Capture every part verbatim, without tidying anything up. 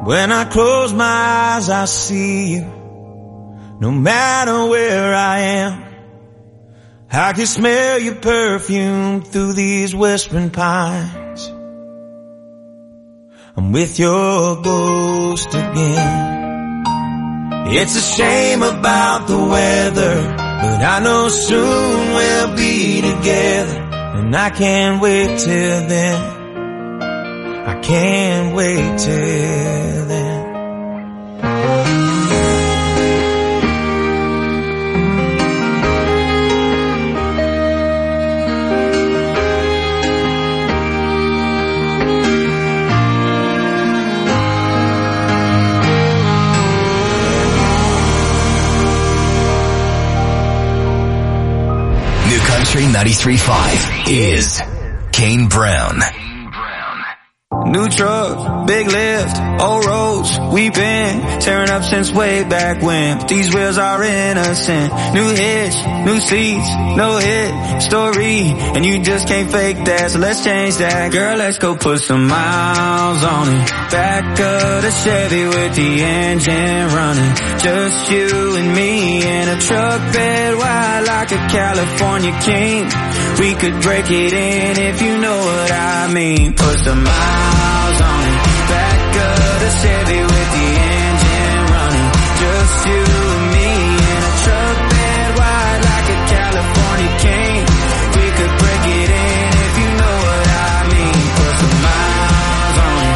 When I close my eyes, I see you. No matter where I am, I can smell your perfume through these whispering pines. I'm with your ghost again. It's a shame about the weather, but I know soon we'll be together. And I can't wait till then. I can't wait till then. New Country ninety-three point five is Kane Brown. New truck, big lift, old roads, we've been tearing up since way back when. But these wheels are innocent. New hitch, new seats, no hit story, and you just can't fake that, so let's change that. Girl, let's go put some miles on it. Back of the Chevy with the engine running. Just you and me in a truck bed wide like a California king. We could break it in if you know what I mean. Put some miles on it. Back of the Chevy with the engine running. Just you and me in a truck bed wide like a California king. We could break it in if you know what I mean. Put some miles on it.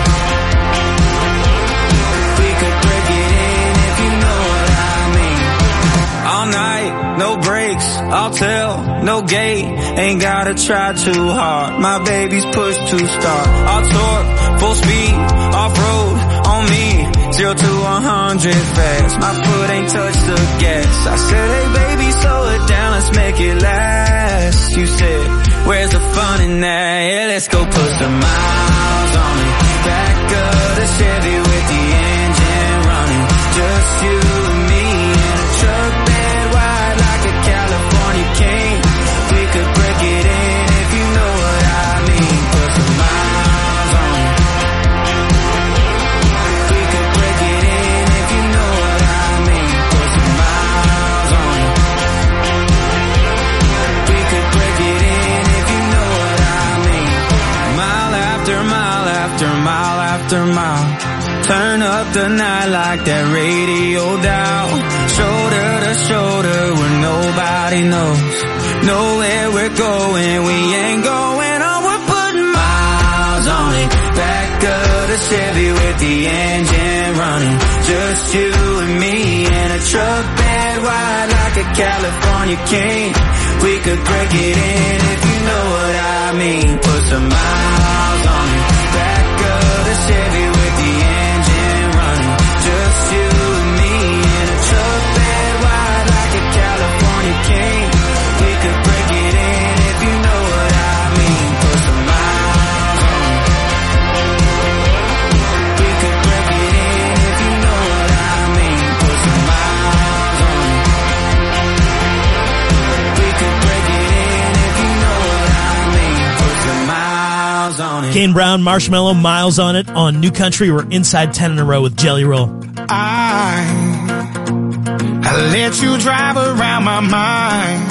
We could break it in if you know what I mean. All night, no brakes, I'll tell, no gate. Ain't gotta try too hard, my baby's push to start. I'll torque, full speed, off-road, on me. Zero to a hundred fast, my foot ain't touched the gas. I said, hey baby, slow it down, let's make it last. You said, where's the fun in that? Yeah, let's go put some miles on it. Back of the Chevy with the engine running. Just you and me in a truck bed wide like a California king. We could break it in if you know what I mean. Put some miles on it. We could break it in if you know what I mean. Put some miles on it. We could break it in if you know what I mean. Mile after mile after mile after mile. Turn up the night like that radio dial. Shoulder to shoulder where nobody knows. Know where we're going, we ain't going on, we're putting miles on it. Back of the Chevy with the engine running. Just you and me in a truck bed wide like a California king. We could break it in if you know what I mean. Put some miles on it. Back of the Chevy with the engine running. Just you and me in a truck bed wide like a California king. We could break it in if you know what I mean. Put some miles on it. We could break it in if you know what I mean. Put some miles on it. We could break it in if you know what I mean. Put some miles on it. Kane Brown, Marshmello, Miles on It on New Country. We're inside ten in a row with Jelly Roll. I, I let you drive around my mind.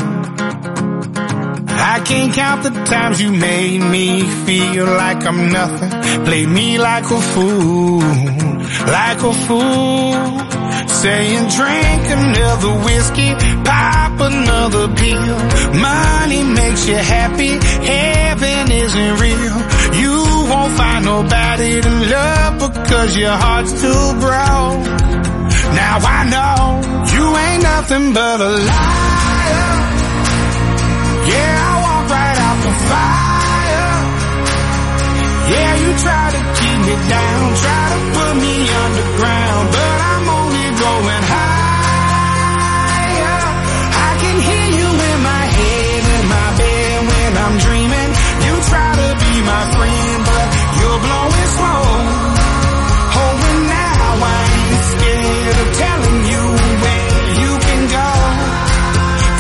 I can't count the times you made me feel like I'm nothing. Played me like a fool, like a fool. Saying drink another whiskey, pop another pill. Money makes you happy, heaven isn't real. You won't find nobody to love because your heart's too broke. Now I know you ain't nothing but a liar. Yeah, I walk right out the fire. Yeah, you try to keep me down, try to put me underground, but I'm only going higher. I can hear you in my head, in my bed when I'm dreaming. You try to be my friend, but you're blowing smoke. Oh, and now I ain't scared of telling you where you can go.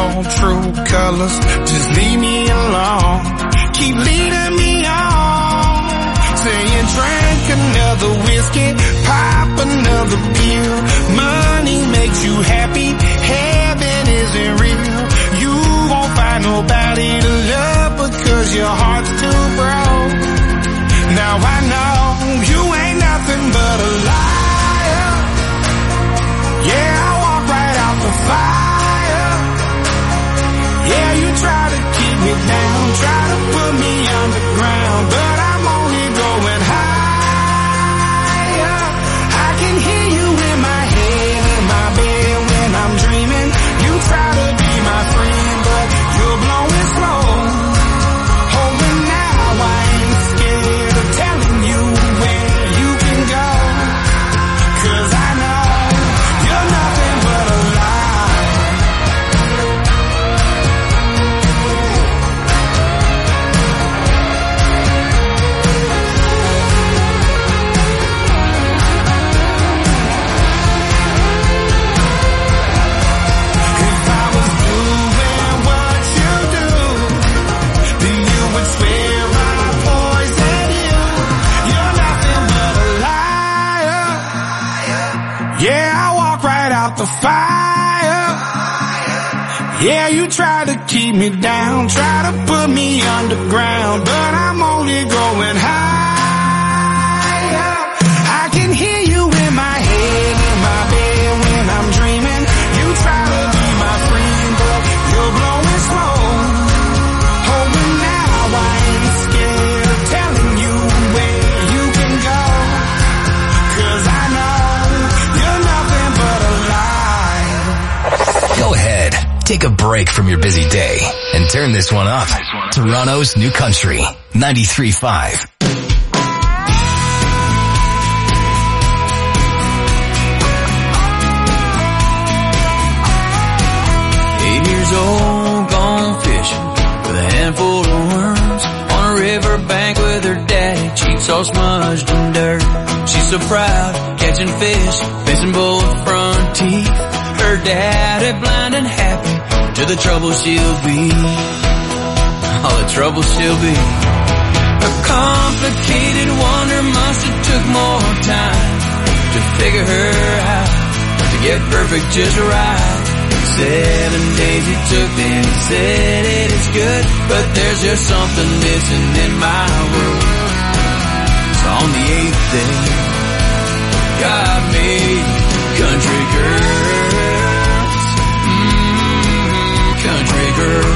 your true colors. Just leave me alone. Keep leading me on. Saying drink another whiskey, pop another pill. Money makes you happy, heaven isn't real. You won't find nobody to love because your heart's too broke. Now I know you ain't nothing but a liar. Yeah, I walk right out the fire. Yeah, you try to keep me down, try to put me underground, but I'm only going higher. I can hear you in my head, in my bed when I'm dreaming. You try to be my friend, but you're blowing smoke. Oh, and now I ain't scared of telling you where you can go, 'cause I know you're nothing but a lie. If I was doing what you do, then you would swear I poisoned you. You're nothing but a liar. Yeah, I walk right out the fire. Yeah, you try to keep me down, try to put me underground, but I'm only going higher. I can hear you in my head, in my bed when I'm dreaming. You try to be my friend, but you're blowing smoke. Oh, but now I ain't scared of telling you where you can go, 'cause I know you're nothing but a lie. Go ahead, take a break from your busy day and turn this one up. Toronto's New Country, ninety-three point five. Eight years old, gone fishing with a handful of worms on a riverbank with her daddy, cheeks all smudged in dirt. She's so proud, catching fish, missing both front teeth. Her daddy blind and happy to the trouble she'll be. All the trouble she'll be. A complicated wonder must have took more time to figure her out, to get perfect just right. Seven days it took, then he said it is good, but there's just something missing in my world. So on the eighth day, God made country girls, mm, country girls.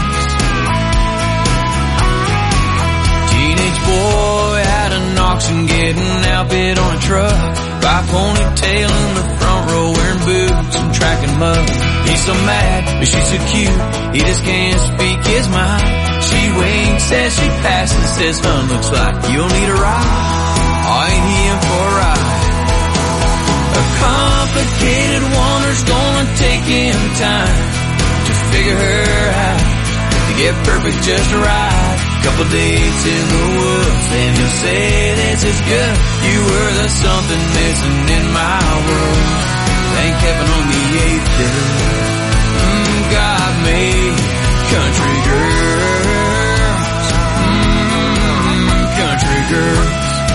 Teenage boy out of Knoxon getting outfit on a truck, by ponytail in the front row wearing boots and tracking mud. He's so mad, but she's so cute, he just can't speak his mind. She winks as she passes, says, "Hun, looks like you'll need a ride." Oh, ain't he in for a ride? A complicated wonder's gonna take him time to figure her out, to get perfect just right. Couple days in the woods, then you'll say this is good. You were the something missing in my world. Thank heaven on the eighth day, mm, God made country girls, mm, country girls.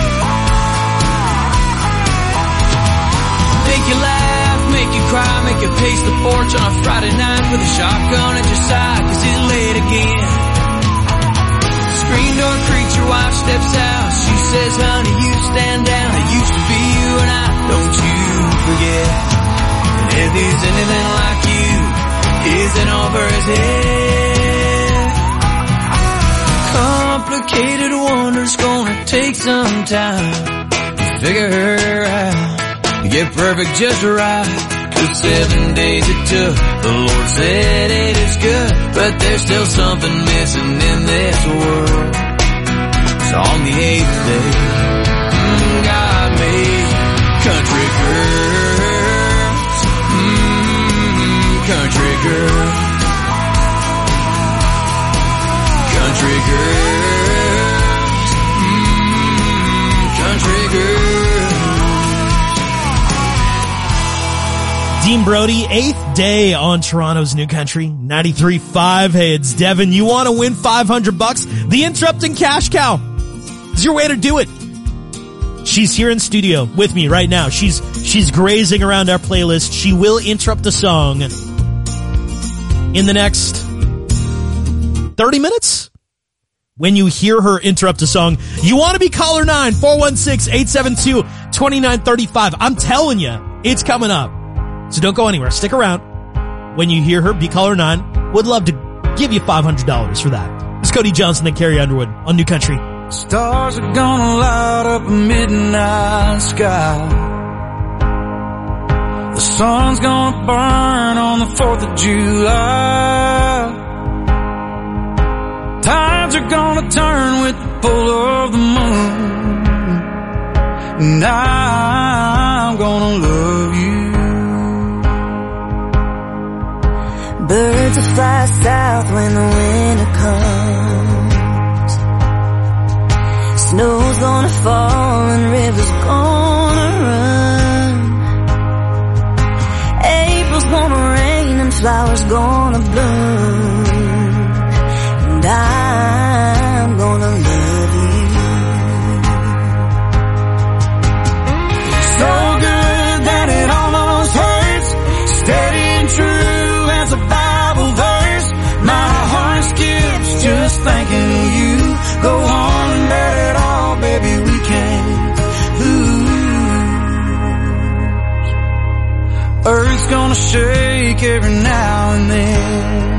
Make you laugh, make you cry, make you pace the porch on a Friday night with a shotgun at your side, 'cause he's late again. Screen door creaks, your wife steps out. She says, "Honey, you stand down. It used to be you and I, don't you forget." And if he's anything like you, is it over his head? Complicated wonder's gonna take some time to figure her out, to get perfect just right. 'Cause seven days it took, the Lord said it is good, but there's still something missing in this world. So on the eighth day, mm, God made country girls, mm, country girls, country girls, mm, country girls. Dean Brody, eighth day on Toronto's New Country, ninety-three point five. Hey, it's Devin. You want to win five hundred bucks? The Interrupting Cash Cow is your way to do it. She's here in studio with me right now. She's, she's grazing around our playlist. She will interrupt the song in the next thirty minutes. When you hear her interrupt a song, you want to be caller nine, four one six, eight seven two, two nine three five. I'm telling you, it's coming up. So don't go anywhere. Stick around. When you hear her, be caller nine. Would love to give you five hundred dollars for that. It's Cody Johnson and Carrie Underwood on New Country. Stars are gonna light up a midnight sky. The sun's gonna burn on the fourth of July. Tides are gonna turn with the pull of the moon. And I'm gonna love you. Birds will fly south when the winter comes. Snow's gonna fall and rivers gonna run. April's gonna rain and flowers gonna bloom. And I'm gonna love you. So good that it almost hurts. Steady and true as a Bible verse. My heart skips just thinking of you. Go on and let it all, baby, we can't lose. Earth's gonna shake every now and then.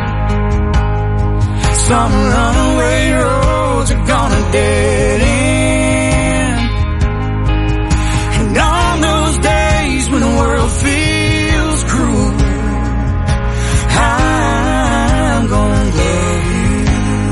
Some runaway roads are gonna dead end. And on those days when the world feels cruel, I'm gonna love you.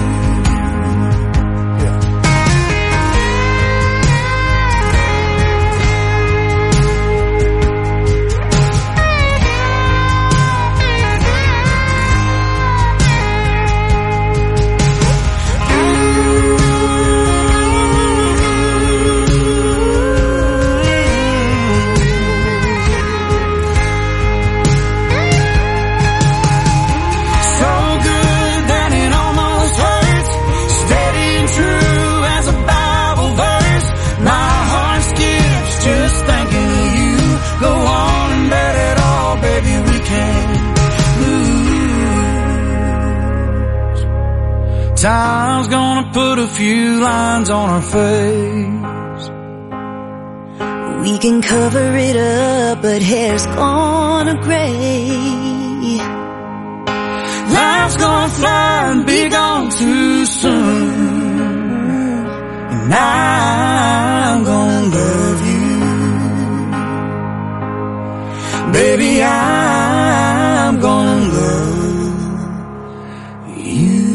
Time's gonna put a few lines on our face. We can cover it up, but hair's gonna gray. Life's gonna fly and be gone too soon. And I'm gonna love you. Baby, I'm gonna love you.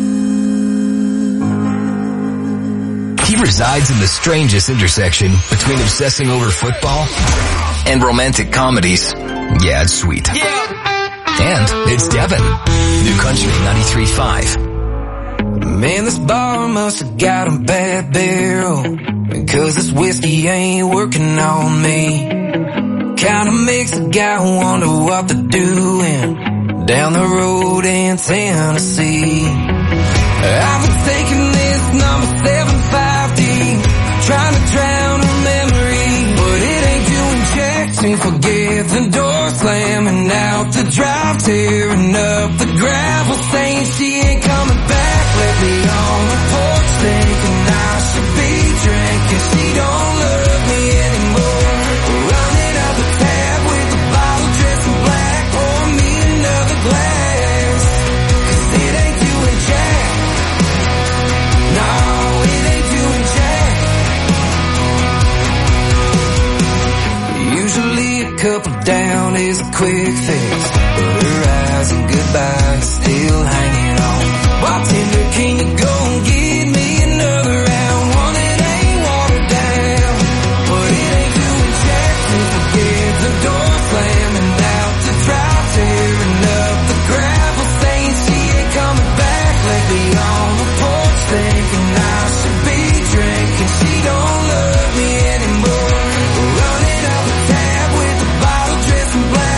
He resides in the strangest intersection between obsessing over football and romantic comedies. Yeah, it's sweet. Yeah. And it's Devin. New Country ninety-three point five. Man, this bar must have got a bad barrel, because this whiskey ain't working on me. Kinda makes a guy wonder what they're doing down the road in Tennessee. I've been taking this number seven five D, trying to drown her memory, but it ain't doing jack to forget the door slamming out the drive, tearing up the gravel, saying she ain't coming back. Let me on the porch thinking I should be drinking. She don't love me anymore. Running up the tab with a bottle dressed in black. Pour me another glass, 'cause it ain't doing jack. No, it ain't doing jack. Usually a couple down is a quick fix, but her eyes and goodbye still hanging on. Bartender, can you go and give me another round? One that ain't watered down, but it ain't doing jack to forget the door slamming out the drive, tearing up the gravel, saying she ain't coming back. Let me on the porch thinking I should be drinking. She don't love me anymore. Running up a tab with a bottle dressed in black.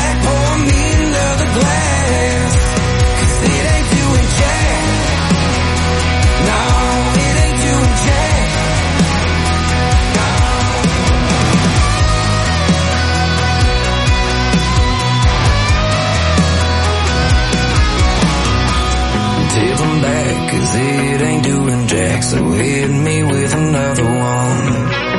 so hit me with another one.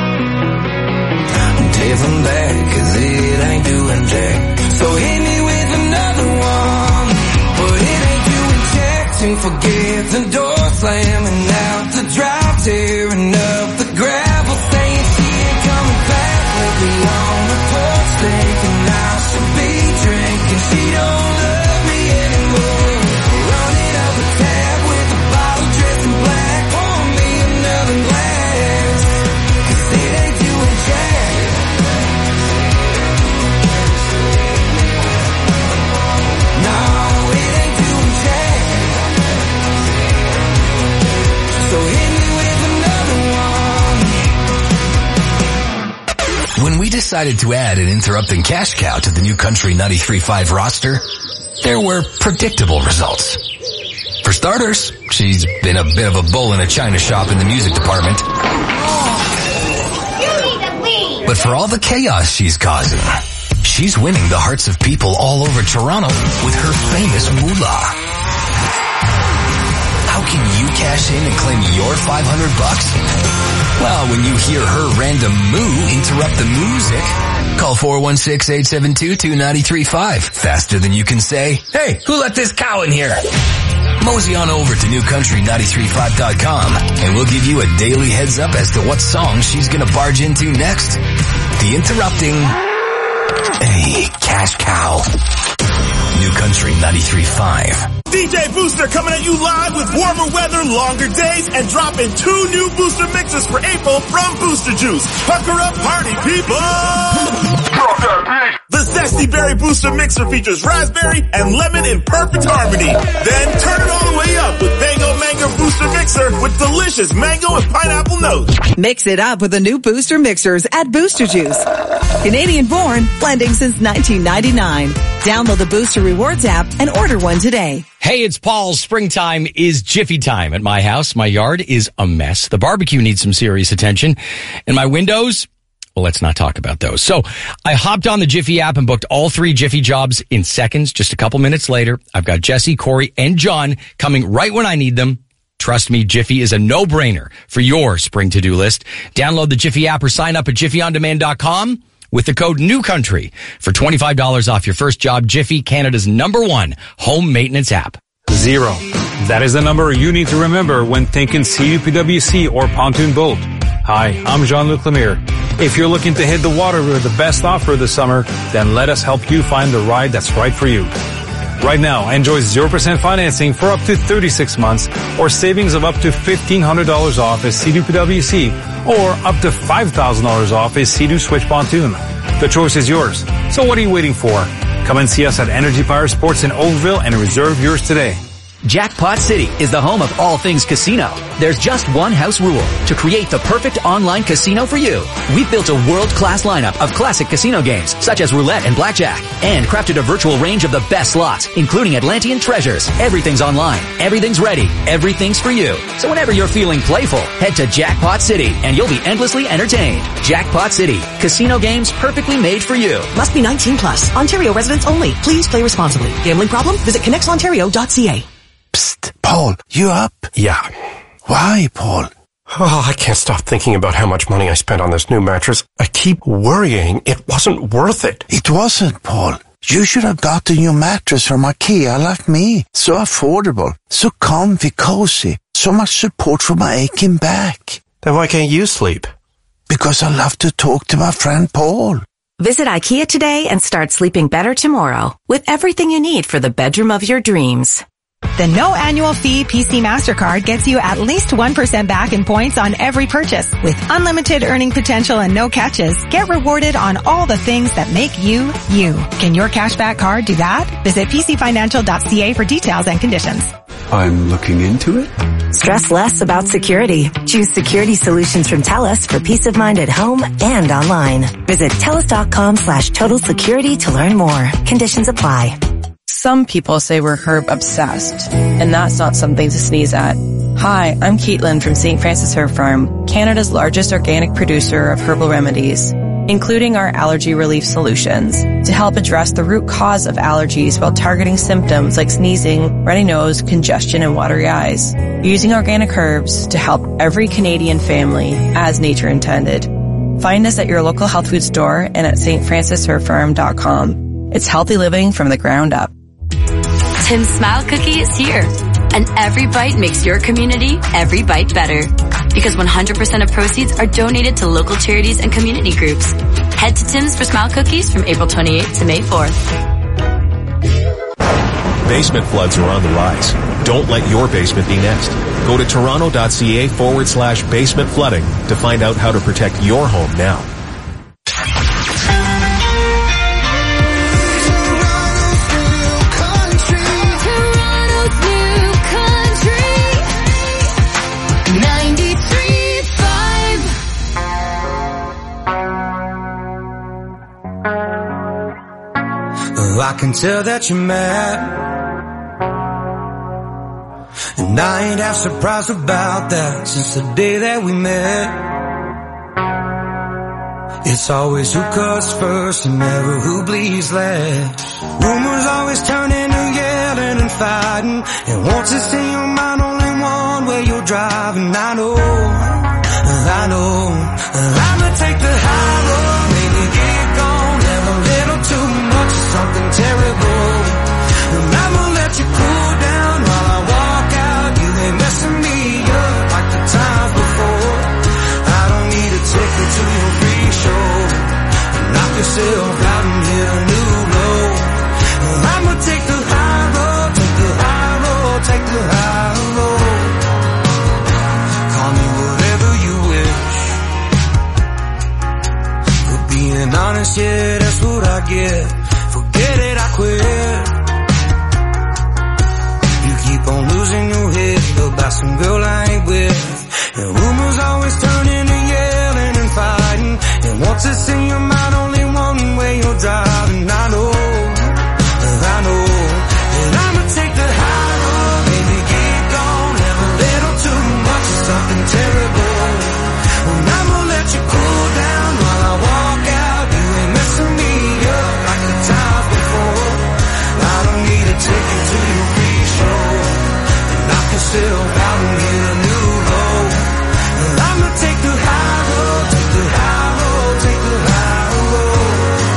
Take them back, cause it ain't doing jack. So hit me with another one. But it ain't doing jack. Don't forget the door slamming out the drive, tearing up the gravel, saying she ain't coming back. Lately on the porch, thinking I should be drinking. She don't love me anymore. Running up a tab with a bottle dressed in black. Pour me another glass, cause it ain't doing jack. No, it ain't doing jack. So hit me with another one. When we decided to add an interrupting cash cow to the New Country ninety-three point five roster, there were predictable results. For starters, she's been a bit of a bull in a china shop in the music department. You need to leave. But for all the chaos she's causing, she's winning the hearts of people all over Toronto with her famous moolah. How can you cash in and claim your five hundred bucks? Well, when you hear her random moo interrupt the music, call four one six, eight seven two, two nine three five. Faster than you can say, hey, who let this cow in here? Mosey on over to new country nine three five dot com and we'll give you a daily heads up as to what song she's gonna barge into next. The interrupting a cash cow. New Country ninety-three point five. D J Booster coming at you live with warmer weather, longer days, and dropping two new Booster mixes for April from Booster Juice. Pucker up, party people! The Zesty Berry Booster Mixer features raspberry and lemon in perfect harmony. Then turn it all the way up with Mango Mango Booster Mixer with delicious mango and pineapple notes. Mix it up with the new Booster Mixers at Booster Juice. Canadian born, blending since nineteen ninety-nine. Download the Booster Rewards app and order one today. Hey, it's Paul. Springtime is Jiffy time at my house. My yard is a mess. The barbecue needs some serious attention. And my windows, well, let's not talk about those. So I hopped on the Jiffy app and booked all three Jiffy jobs in seconds. Just a couple minutes later, I've got Jesse, Corey, and John coming right when I need them. Trust me, Jiffy is a no-brainer for your spring to-do list. Download the Jiffy app or sign up at jiffy on demand dot com. With the code NEWCOUNTRY for twenty-five dollars off your first job. Jiffy, Canada's number one home maintenance app. Zero. That is the number you need to remember when thinking C U P W C or pontoon boat. Hi, I'm Jean-Luc Lemire. If you're looking to hit the water with the best offer this summer, then let us help you find the ride that's right for you. Right now, enjoy zero percent financing for up to thirty-six months or savings of up to fifteen hundred dollars off a Sea-Doo P W C or up to five thousand dollars off a Sea-Doo Switch pontoon. The choice is yours. So what are you waiting for? Come and see us at Energy Power Sports in Oakville and reserve yours today. Jackpot City is the home of all things casino. There's just one house rule: to create the perfect online casino for you. We've built a world-class lineup of classic casino games, such as roulette and blackjack, and crafted a virtual range of the best slots, including Atlantean treasures. Everything's online. Everything's ready. Everything's for you. So whenever you're feeling playful, head to Jackpot City, and you'll be endlessly entertained. Jackpot City. Casino games perfectly made for you. Must be nineteen plus. Ontario residents only. Please play responsibly. Gambling problem? Visit connects ontario dot c a. Psst, Paul, you up? Yeah. Why, Paul? Oh, I can't stop thinking about how much money I spent on this new mattress. I keep worrying it wasn't worth it. It wasn't, Paul. You should have got a new mattress from IKEA like me. So affordable, so comfy, cozy, so much support for my aching back. Then why can't you sleep? Because I love to talk to my friend Paul. Visit IKEA today and start sleeping better tomorrow with everything you need for the bedroom of your dreams. The no annual fee P C MasterCard gets you at least one percent back in points on every purchase. With unlimited earning potential and no catches, get rewarded on all the things that make you, you. Can your cashback card do that? Visit p c financial dot c a for details and conditions. I'm looking into it. Stress less about security. Choose security solutions from TELUS for peace of mind at home and online. Visit telus dot com slash total security to learn more. Conditions apply. Some people say we're herb obsessed, and that's not something to sneeze at. Hi, I'm Caitlin from Saint Francis Herb Farm, Canada's largest organic producer of herbal remedies. including our allergy relief solutions, to help address the root cause of allergies while targeting symptoms like sneezing, runny nose, congestion, and watery eyes. Using organic herbs to help every Canadian family as nature intended. Find us at your local health food store and at s t francis herb farm dot com. It's healthy living from the ground up. Tim's Smile Cookie is here, and every bite makes your community every bite better. Because one hundred percent of proceeds are donated to local charities and community groups. Head to Tim's for Smile Cookies from April twenty-eighth to May fourth. Basement floods are on the rise. Don't let your basement be next. Go to toronto.ca forward slash basement flooding to find out how to protect your home now. I can tell that you're mad, and I ain't half surprised about that since the day that we met. It's always who cuts first and never who bleeds last. Rumors always turn into yelling and fighting, and once it's in your mind only one way you're driving. I know, I know, I'ma take the high road, maybe get gone, have a little too much of something terrible, and I'ma let you cool down while I walk out. You ain't messing me up like the times before. I don't need a ticket to your free show. Knock yourself out and hit a new low. I'ma take the high road, take the high road, take the high road. Call me whatever you wish. For being honest, yeah, that's what I get. Forget it, I quit. You keep on losing your head about some girl I ain't with, and rumors always turn into yelling and fighting, and once it's in your mind only one way you're driving. I know, I know, and I'ma take the high road, baby, get gone, have a little too much of something terrible, and I'ma let you cool down while I walk out. You ain't messing me up like the times before. I don't need a ticket to your free show. Knock yourself out and hit a new low. I'ma take the high road, take the high road, take the high road.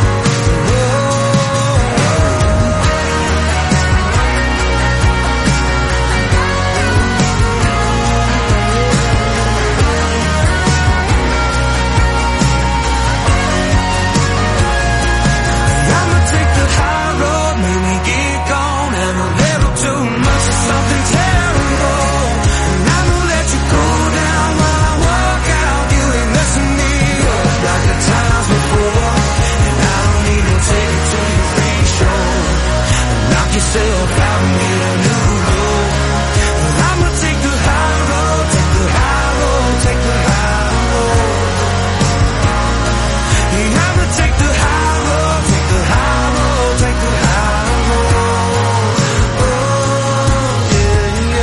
I'ma take the high road, maybe get gone, have a little too much of something terrible, and I'ma let you cool down while I walk out. You ain't messing me up like the times before, and I don't need to take it to your free show. Knock yourself out and hit a new low. I'ma take the high road, take the high road, take the high road. Yeah, I'ma take the high road, take the high road, take the high road. Oh, yeah,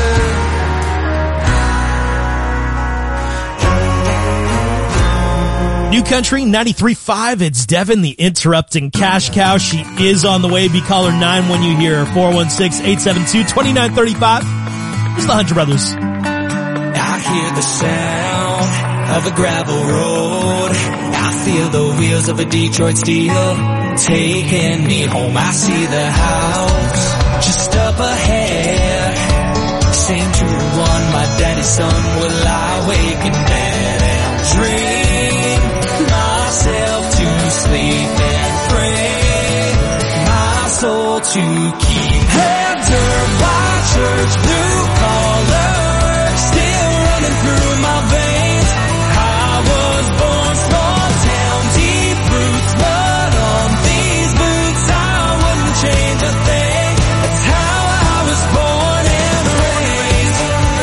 yeah. New Country ninety-three point five. It's Devin, the interrupting cash cow. She is on the way. Be caller nine when you hear her. four one six, eight seven two, two nine three five. It's the Hunter Brothers. I hear the sound of a gravel road. I feel the wheels of a Detroit Steel taking me home. I see the house just up ahead. Same true one, my daddy's son. Will I wake in bed and dream myself to sleep and pray my soul to keep? Enter my church, blue collar still running through my veins. I was born small town, deep roots, but on these boots I wouldn't change a thing. That's how I was born and raised.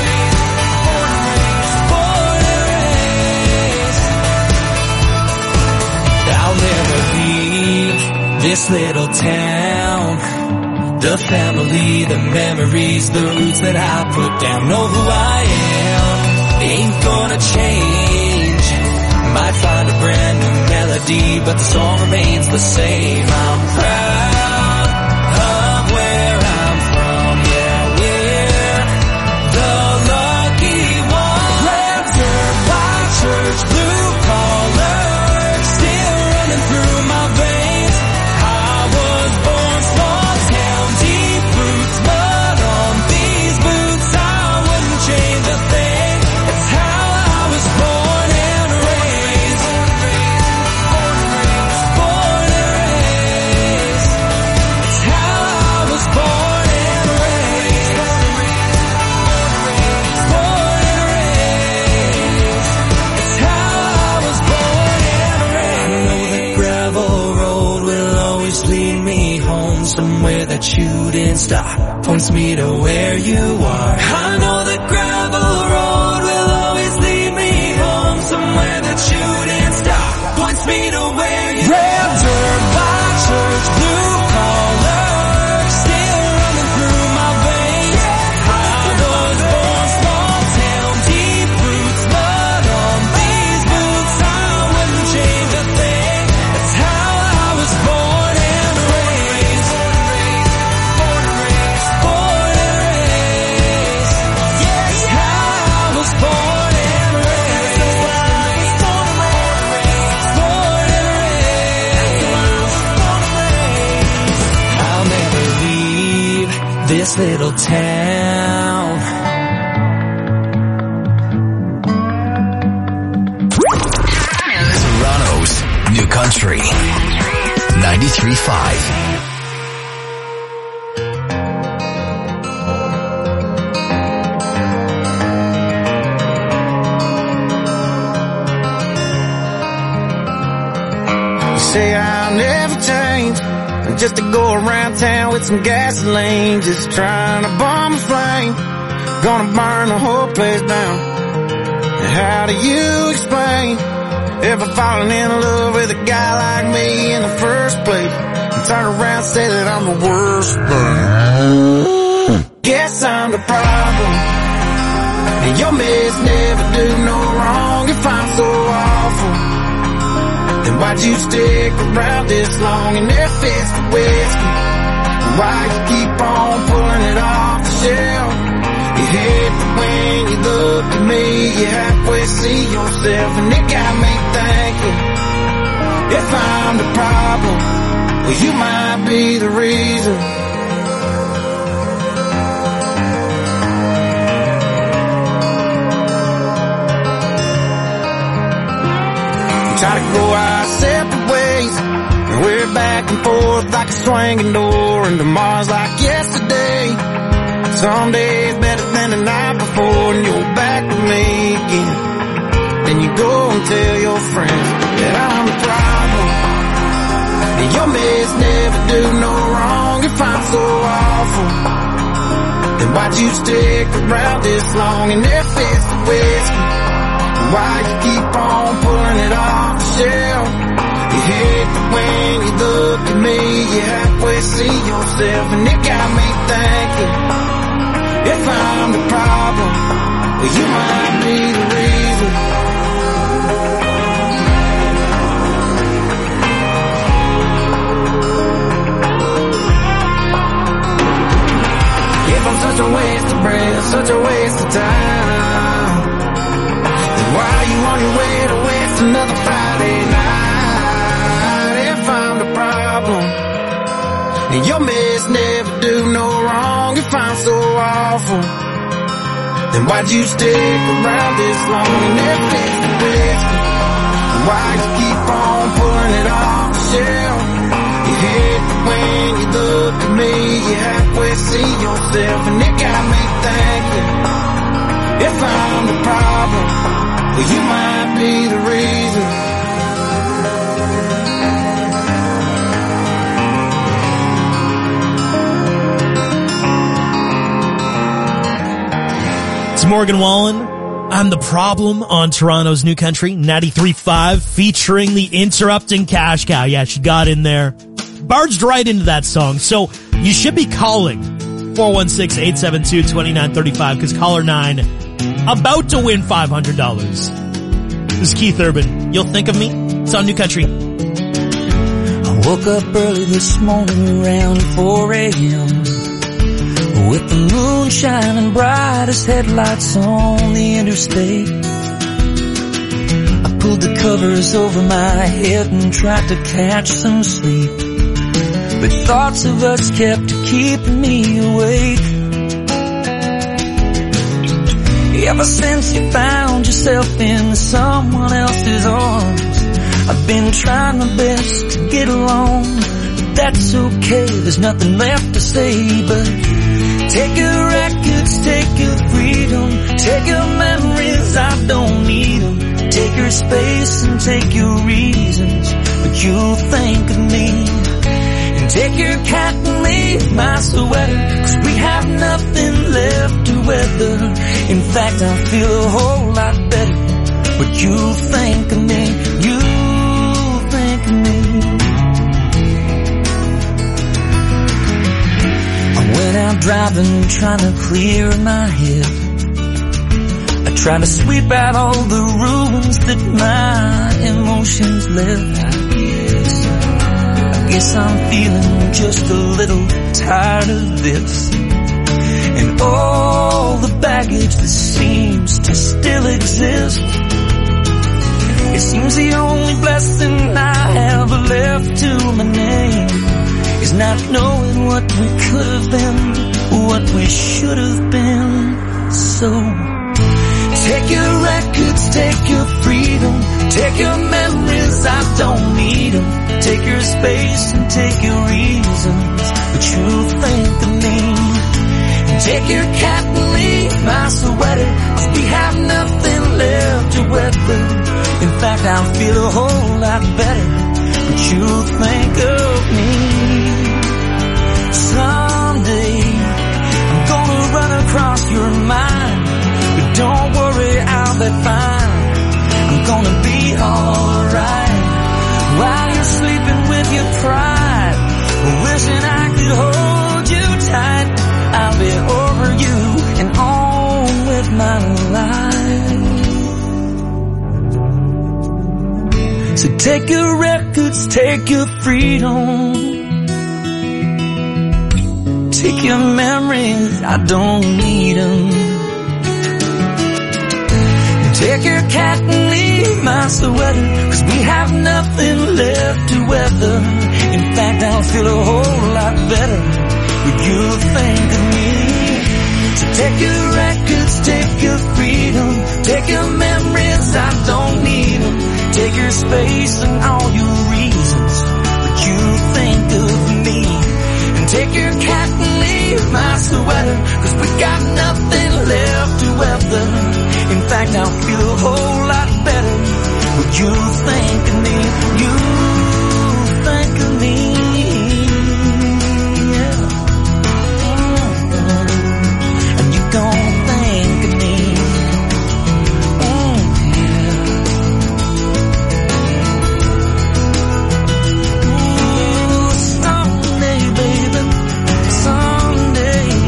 Born and raised. I'll never leave this little town. The family, the memories, the roots that I put down. Know who I am, ain't gonna change. Might find a brand new melody melody, but the song remains the same. I'm proud of where I'm from, yeah, we're the lucky ones. Lantern by church, blue collar, still running through my veins. I was born small town, deep roots, mud on these boots. I wouldn't change a thing. It's how I was born and raised. Born and raised. Born and raised. It's how I was born and raised. Born and raised. It's how I was born and raised. I know that gravel road will always lead me home, somewhere that you didn't stop, points me to where you are. I know that gravel road will always lead me home, somewhere that you didn't stop, points me to where you are. Red dirt by church, blue collar, still running through my veins. I was born small town, deep roots, mud on these boots. I wouldn't change a thing. It's how I was born and raised. Born and raised. Born and raised. Yeah, it's how I was born and raised. Born and raised. Born and raised. I'll never leave this little town. Toronto's New Country. ninety-three point five. You say I'll never change, I'm just to go around town with some gasoline, just trying to bomb a flame, gonna burn the whole place down. And how do you explain ever falling in love with a guy like me in the first place, and turn around and say that I'm the worst thing? Guess I'm the problem, and your mess never do no wrong. If I'm so awful, then why'd you stick around this long and if it's the whiskey? Why you keep on pulling it off the shelf? You hate that when you look at me, you halfway see yourself, and it got me thinking, if I'm the problem, well you might be the reason. Try to go our separate ways, and we're back and forth like a swinging door, and tomorrow's like yesterday. Some days better than the night before, and you're back with me again. Then you go and tell your friends that I'm the problem, and your mess never do no wrong. If I'm so awful, then why'd you stick around this long? And if it's the whiskey, why you keep on pulling it off the shelf? You hate that when you look at me, you halfway see yourself, and it got me thinking, if I'm the problem, well you might be the reason. If I'm such a waste of breath, such a waste of time, then why are you on your way to waste another Friday night? If I'm the problem, and your mess never do no wrong. If I'm so awful, then why'd you stick around this long? And if it's the whiskey, why'd you keep on pulling it off the shelf? You hate that when you look at me, you halfway see yourself, and it got me thinking, if I'm the problem, well you might be the reason. It's Morgan Wallen. I'm the Problem on Toronto's New Country, ninety-three point five, featuring the Interrupting Cash Cow. Yeah, she got in there. Barged right into that song. So you should be calling four one six, eight seven two, two nine three five, because caller nine about to win five hundred dollars. This is Keith Urban. You'll think of me. It's on New Country. I woke up early this morning around four a.m. with the moon shining bright as headlights on the interstate. I pulled the covers over my head and tried to catch some sleep, but thoughts of us kept keeping me awake. Ever since you found yourself in someone else's arms, I've been trying my best to get along, but that's okay, there's nothing left to say but take your records, take your freedom, take your memories, I don't need them. Take your space and take your reasons, but you'll think of me. And take your cat and leave my sweater, cause we have nothing left to weather. In fact, I feel a whole lot better, but you'll think of me, you'll think of me. I went out driving, trying to clear my head. I tried to sweep out all the ruins that my emotions left. I guess I'm feeling just a little tired of this, and all the baggage that seems to still exist. It seems the only blessing I have left to my name is not knowing what we could have been, what we should have been. So take your records, take your freedom, take your memories, I don't need them. Take your space and take your reasons, but you'll think of me. And take your cat and leave my sweater, cause we have nothing left to weather. In fact, I'll feel a whole lot better, but you'll think of me. Someday, I'm gonna run across your mind, but don't worry, I'll be fine. I'm gonna be alright while you're sleeping with your pride, wishing I could hold you tight. I'll be over you and on with my life. So take your records, take your freedom, take your memories, I don't need them. Take your cat and leave my sweater, cause we have nothing left to weather. In fact, I'll feel a whole lot better when you think of me. So take your records, take your freedom, take your memories, I don't need them. Take your space and all your reasons, but you think of me. And take your cat and leave my sweater, cause we got nothing left to weather. In fact, I'll feel a whole lot better when you think of me, you think of me, yeah. And you don't think of me, oh yeah. Ooh, someday, baby, someday.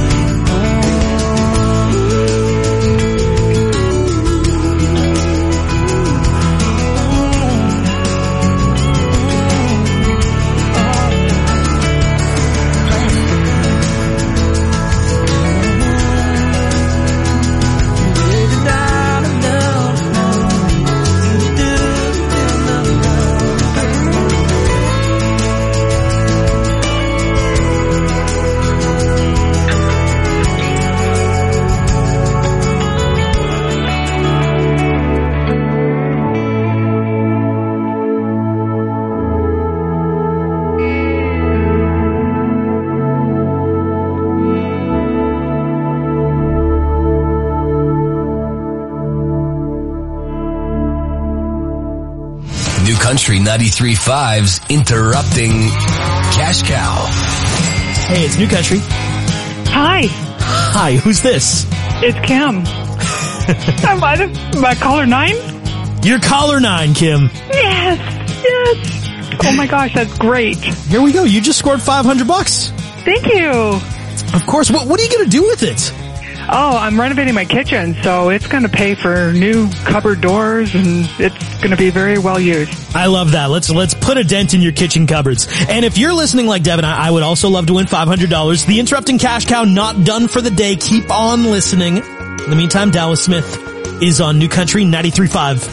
Country ninety-three point five's Interrupting Cash Cow. Hey, it's New Country. Hi. Hi, who's this? It's Kim. Am I the, my caller nine? You're caller nine, Kim. Yes, yes. Oh my gosh, that's great. Here we go. You just scored five hundred bucks. Thank you. Of course. What, what are you going to do with it? Oh, I'm renovating my kitchen, so it's going to pay for new cupboard doors, and it's going to be very well used. I love that. Let's let's put a dent in your kitchen cupboards. And if you're listening like Devin, I, I would also love to win five hundred dollars. The Interrupting Cash Cow not done for the day. Keep on listening. In the meantime, Dallas Smith is on New Country ninety-three point five.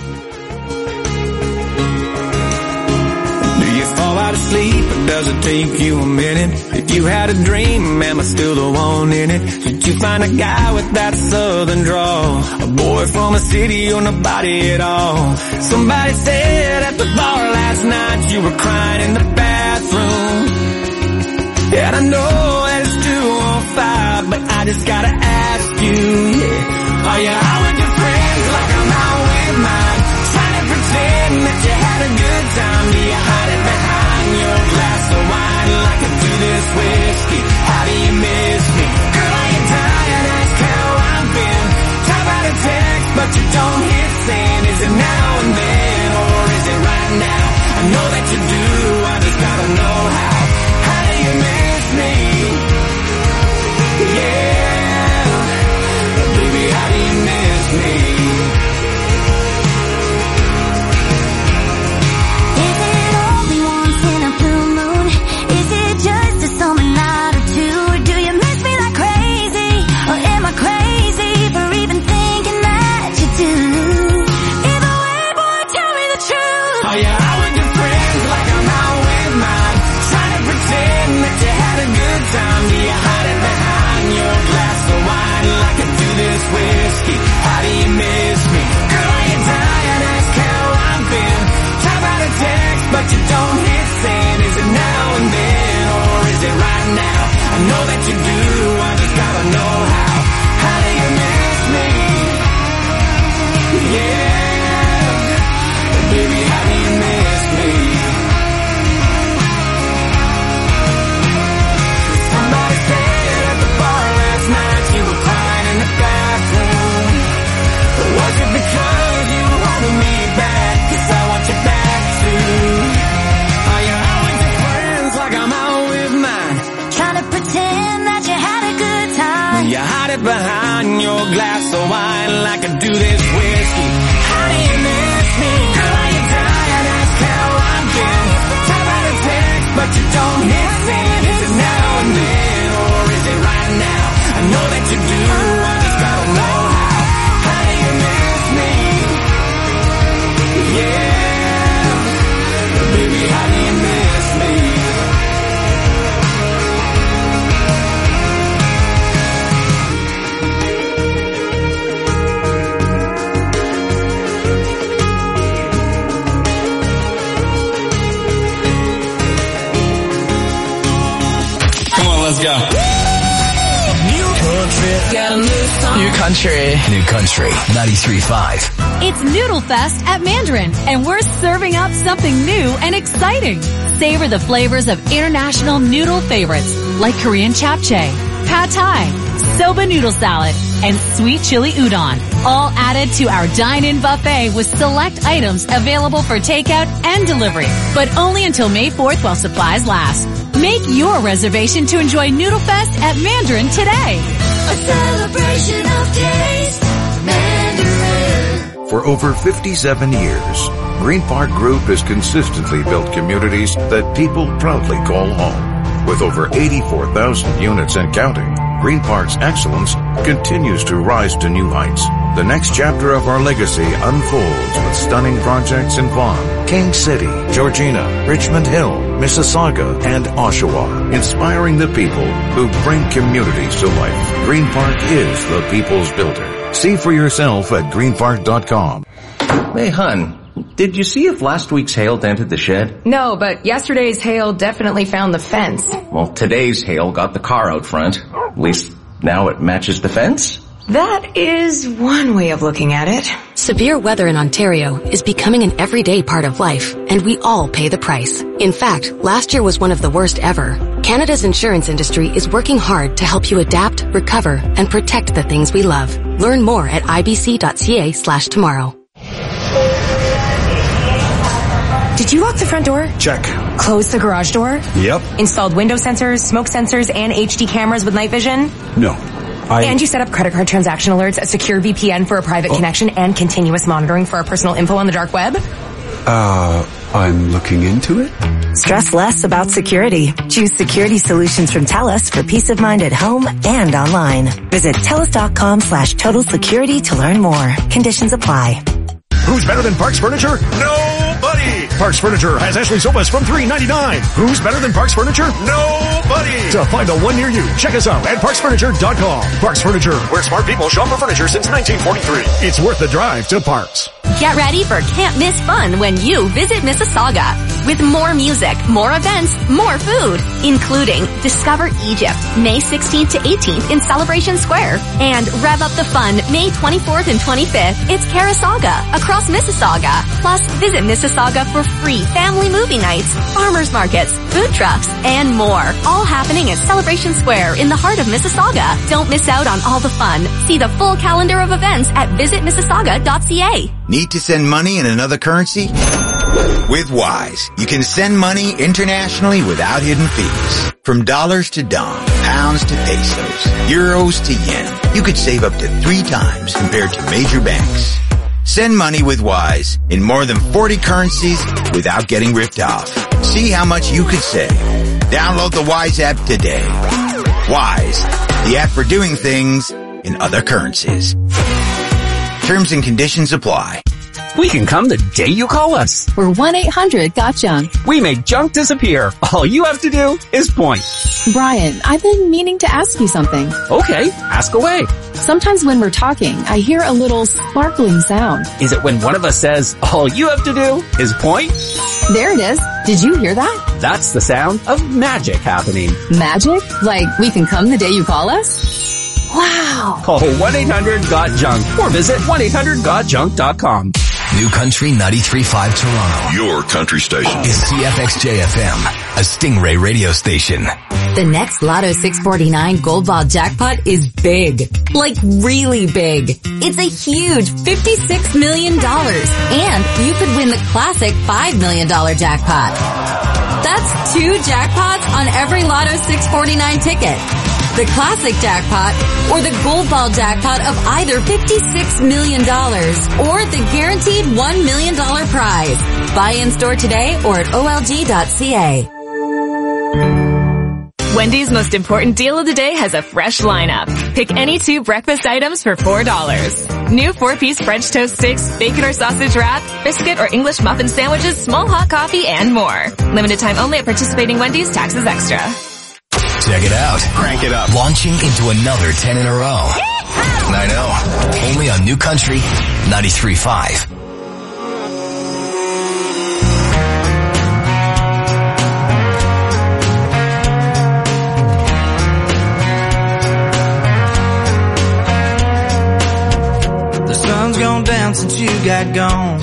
Do you fall out of sleep, or does it take you a minute? If you had a dream, am I still the one in it? Did you find a guy with that southern drawl? A boy from a city or nobody at all? Somebody said at the bar last night you were crying in the bathroom. And I know that it's two on five, but I just gotta ask you, yeah. Are you out with your friends like I'm out with mine? Trying to pretend that you had a good time. Do you hide it behind your glass of wine like I do this whiskey? How do you miss me? Girl, are you dying? Ask how I've been. Type out a text, but you don't hit send. Is it now and then, or is it right now? I know that you do, I just gotta know how. How do you miss me? Yeah, baby, how do you miss me? Is it only once in a blue moon? Is it just a summer night or two? Or do you miss me like crazy? Or am I crazy for even thinking that you do? Either way, boy, tell me the truth. Are you out with your friends like I'm out with mine? Trying to pretend that you had a good time. Do you hide it behind your glass of wine like I do this whiskey? How do you miss me? Girl, are you dying? Ask how I've been. Type out a text, but you don't hit send. Is it now and then, or is it right now? I know that you do, I just gotta know how. How do you miss me? Yeah, baby, how do you miss me? Somebody said at the bar last night you were crying in the bathroom. Was it because you wanted me back? 'Cause I want you back too. Are you out with your friends like I'm out with mine? Trying to pretend that you had a good time. You hide it behind your glass of wine like I do this whiskey. How do you miss me? Girl, are you dying? Ask how I've been. Type out a text, but you don't hit send. Is it now and then, or is it right now? I know that you do, I just gotta know how. How do you miss me? Yeah, baby, how do you miss me? Come on, let's go. New Country. New Country ninety-three point five. It's Noodle Fest at Mandarin, and we're serving up something new and exciting. Savor the flavors of international noodle favorites like Korean japchae, pad thai, soba noodle salad, and sweet chili udon, all added to our dine-in buffet with select items available for takeout and delivery, but only until May fourth while supplies last. Make your reservation to enjoy Noodle Fest at Mandarin today. A celebration of taste, Mandarin. For over fifty-seven years, Green Park Group has consistently built communities that people proudly call home. With over eighty-four thousand units and counting, Green Park's excellence continues to rise to new heights. The next chapter of our legacy unfolds with stunning projects in Vaughan, King City, Georgina, Richmond Hill, Mississauga, and Oshawa, inspiring the people who bring communities to life. Green Park is the people's builder. See for yourself at green park dot com. Hey, hun. Did you see if last week's hail dented the shed? No, but yesterday's hail definitely found the fence. Well, today's hail got the car out front. At least now it matches the fence. That is one way of looking at it. Severe weather in Ontario is becoming an everyday part of life, and we all pay the price. In fact, last year was one of the worst ever. Canada's insurance industry is working hard to help you adapt, recover, and protect the things we love. Learn more at ibc.ca slash tomorrow. Did you lock the front door? Check. Close the garage door? Yep. Installed window sensors, smoke sensors, and H D cameras with night vision? No. I... And you set up credit card transaction alerts, a secure V P N for a private oh. connection, and continuous monitoring for our personal info on the dark web? Uh, I'm looking into it. Stress less about security. Choose security solutions from TELUS for peace of mind at home and online. Visit TELUS.com slash total security to learn more. Conditions apply. Who's better than Parks Furniture? Nobody! Parks Furniture has Ashley sofas from three ninety-nine. Who's better than Parks Furniture? Nobody! To find the one near you, check us out at parks furniture dot com. Parks Furniture, where smart people shop for furniture since nineteen forty-three. It's worth the drive to Parks. Get ready for can't miss fun when you visit Mississauga. With more music, more events, more food, including Discover Egypt, May sixteenth to eighteenth in Celebration Square. And Rev Up the Fun, May twenty-fourth and twenty-fifth. It's Carasaga across Mississauga. Plus, visit Mississauga for free family movie nights, farmers markets, food trucks, and more. All happening at Celebration Square in the heart of Mississauga. Don't miss out on all the fun. See the full calendar of events at visit mississauga dot c a. Need to send money in another currency? With Wise, you can send money internationally without hidden fees. From dollars to dong, pounds to pesos, euros to yen, you could save up to three times compared to major banks. Send money with Wise in more than forty currencies without getting ripped off. See how much you could save. Download the Wise app today. Wise, the app for doing things in other currencies. Terms and conditions apply. We can come the day you call us. We're one eight hundred got junk. We make junk disappear. All you have to do is point. Brian, I've been meaning to ask you something. Okay, ask away. Sometimes when we're talking, I hear a little sparkling sound. Is it when one of us says, all you have to do is point? There it is. Did you hear that? That's the sound of magic happening. Magic? Like we can come the day you call us? Wow. Call one eight hundred got junk or visit one eight hundred got junk dot com. New Country ninety-three point five Toronto. Your country station. Is C F X J F M, a Stingray radio station. The next Lotto six forty-nine Gold Ball jackpot is big. Like really big. It's a huge fifty-six million dollars. And you could win the classic five million dollars jackpot. That's two jackpots on every Lotto six forty-nine ticket. The classic jackpot or the Gold Ball jackpot of either fifty-six million dollars or the guaranteed one million dollars prize. Buy in store today or at O L G dot C A. Wendy's most important deal of the day has a fresh lineup. Pick any two breakfast items for four dollars. New four-piece French toast sticks, bacon or sausage wrap, biscuit or English muffin sandwiches, small hot coffee, and more. Limited time only at participating Wendy's, taxes extra. Check it out. Crank it up. Launching into another ten in a row. I know. Only on New Country ninety-three point five. The sun's gone down since you got gone.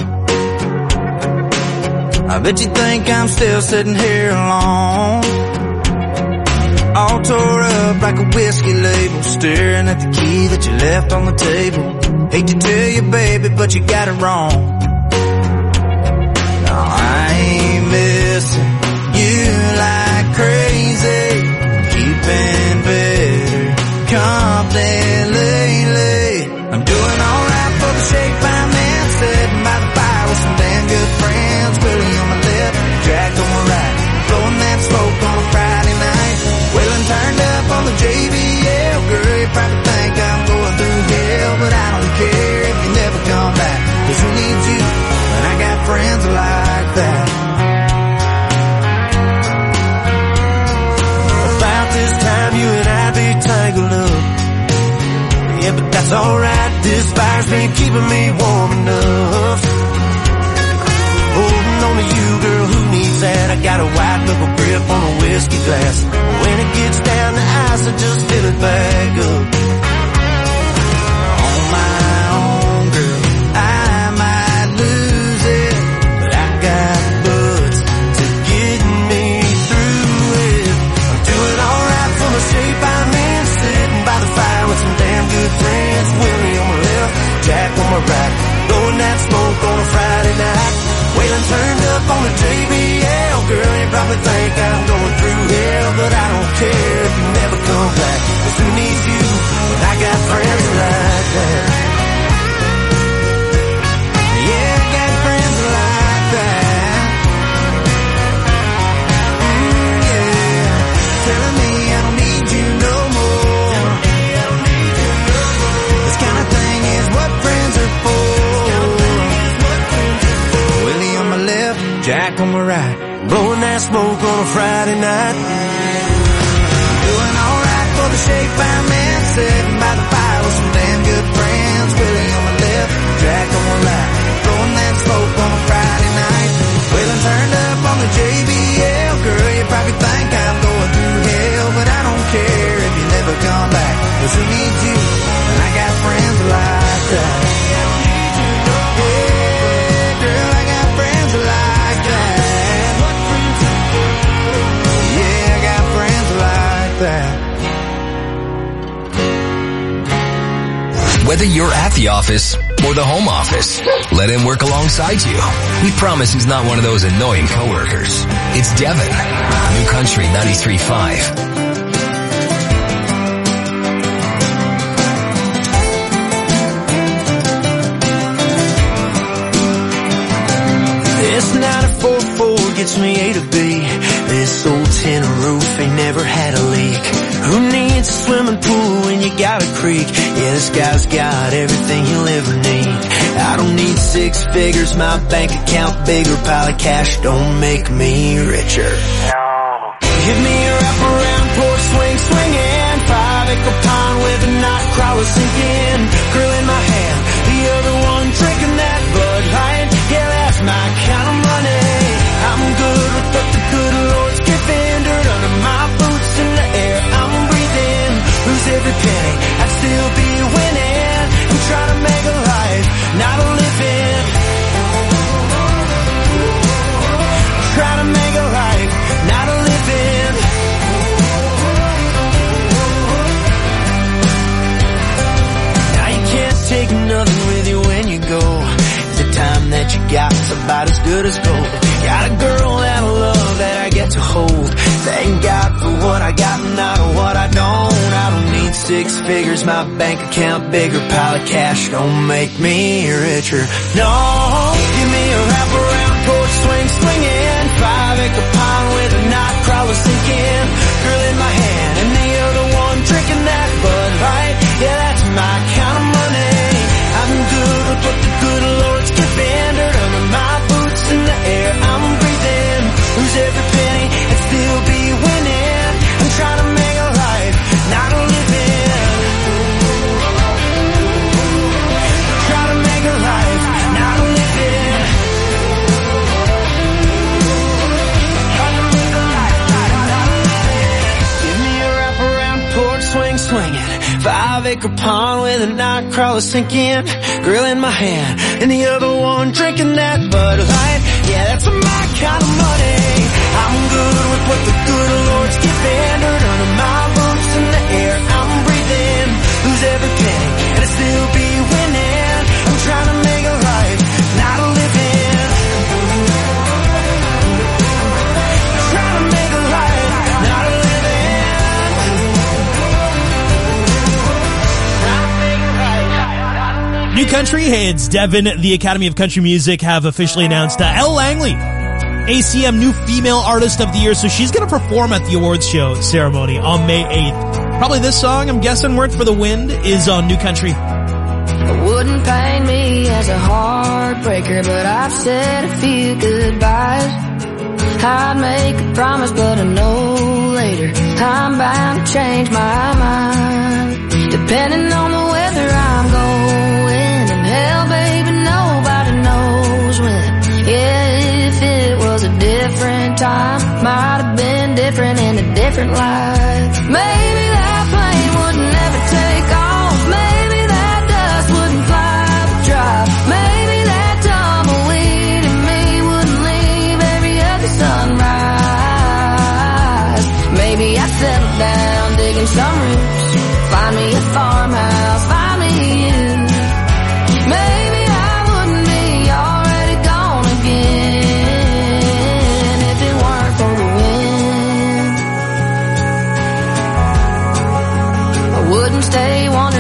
I bet you think I'm still sitting here alone, all tore up like a whiskey label, staring at the key that you left on the table. Hate to tell you, baby, but you got it wrong. No, I ain't missing you like crazy, keeping better company lately. I'm doing alright for the shape I'm in, sitting by the fire with some damn good friends. Willie on my left, Jack on my right, blowing that smoke on a Friday night. Wailing turned up on the J B L. Girl, you probably think I'm going through hell, but I don't care if you never come back. Cause who needs you when I got friends like that? About this time you and I be tangled up. Yeah, but that's alright. This fire's been keeping me warm enough. Holding on to you, girl, who needs that? I got a wide knuckle grip on a whiskey glass. When it gets down to ice, I just fill it back up. On my own, girl, I might lose it, but I got buds to get me through it. I'm doing alright for the shape I'm in, sitting by the fire with some damn good friends. Willie on my left, Jack on my right, blowing that smoke on a Friday night. Waylon turned up on the J B L. Girl, you probably think I'm going through hell, but I don't care if you never come back. Cause who needs you when I got friends like that. Yeah, I got friends like that. Mm, yeah. Telling me I don't need you no more. This kind of thing is what friends are for. Willie on my left, Jack on my right, blowing that smoke on a Friday night. Doing alright for the shake by man, sitting by the fire with some damn good friends. Willie on my left, Jack on my right, blowing that smoke on a Friday night. Wheeling turned up on the J B L. Girl, you probably think I'm going through hell, but I don't care if you never come back, 'cause who needs you? And I got friends like that. Yeah, girl, I got friends like that. Yeah, I got friends like that. Whether you're at the office or the home office, let him work alongside you. We promise he's not one of those annoying coworkers. It's Devin, New Country ninety-three point five. This nine four four gets me A to B. This old tin roof ain't never had a leak. Who needs a swimming pool when you got a creek? Yeah, this guy's got everything you'll ever need. I don't need six figures, my bank account bigger, pile of cash don't make me richer. Give me a wrap around porch swing, swinging, five acre pond with a night crawler sinking, girl in my hand, the other one drinking that Bud Light. Yeah, that's my kind of money. I'm good with what the good Lord's giving, dirt under my boots in the air I'm breathing. Lose every penny, I'd still be winning. I'm trying to make a life, not a living. Trying to make a life, not a living. Now you can't take nothing with you when you go. The time that you got's about as good as gold. Got a girl that I love that I get to hold. Thank God for what I got and not what I don't. I don't need six figures, my bank account bigger, pile of cash don't make me richer. No, give me a wrap around porch swing, swinging, five acre pond with a night crawler sinking, girl in my hand and the other one drinking that Bud Light. Yeah, that's my kind of money. I'm good with what the good Lord's giving, dirt under my boots in the air I'm breathing. Lose every penny and still be winning. I'm trying to make a life, not a living. Trying to make a life, not a living. Trying to make a life, not a living. Give me a wrap around porch swing, swinging, five acre pond with a night crawler sinking, grill in my hand and the other one drinking that Bud Light. Yeah, that's my kind of money. I'm good with what the good Lord's giving, dirt under my boots in the air I'm breathing. Lose every penny and I still be winning. I'm trying to make a life, not a living. Trying to make a life, not a living. New Country, hey, it's Devin. The Academy of Country Music have officially announced uh, Elle Langley, A C M New Female Artist of the Year, so she's going to perform at the awards show ceremony on May eighth. Probably this song, I'm guessing, Work for the Wind, is on New Country. It wouldn't pain me as a heartbreaker, but I've said a few goodbyes. I'd make a promise, but I know later I'm bound to change my mind. Depending on the weather I'm going, and hell, baby, nobody knows when. Yeah, if it was a different time, might have been different in a different life. Maybe that plane would never take off. Maybe that dust wouldn't fly the drive. Maybe that tumbleweed in me wouldn't leave every other sunrise. Maybe I'd settle down digging some roots, find me a farmhouse, find me you. Maybe I wouldn't be already gone again if it weren't for the wind. I wouldn't stay one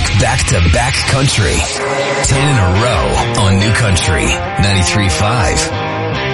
back-to-back country. Ten in a row on New Country ninety-three point five.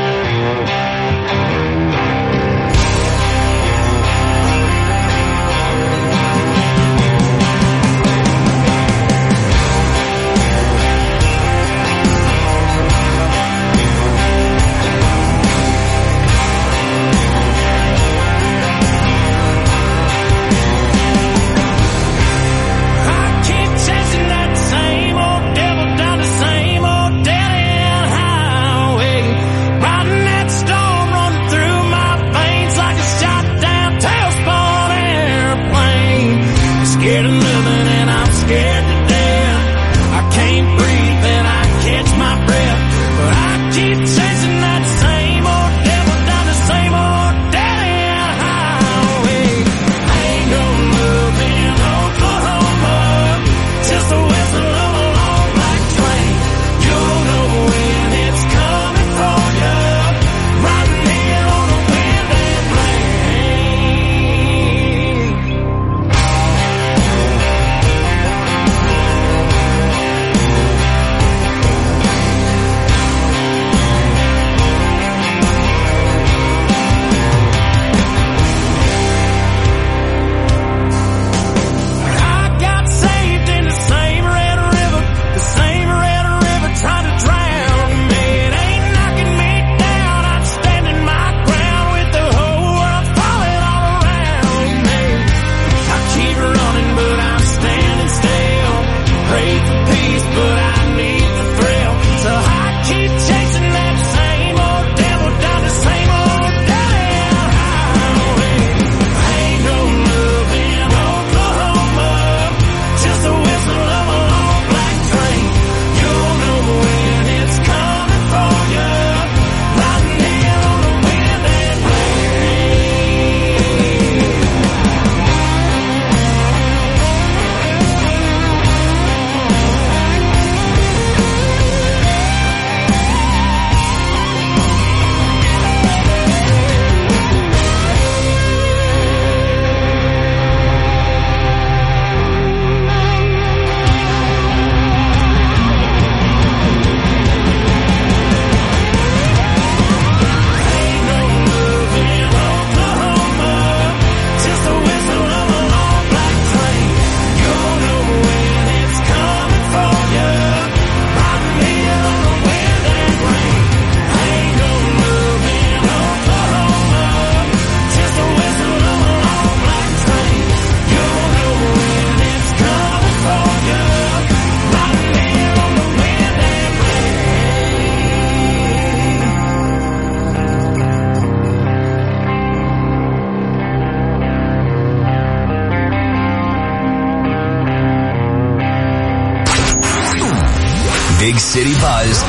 Big city buzz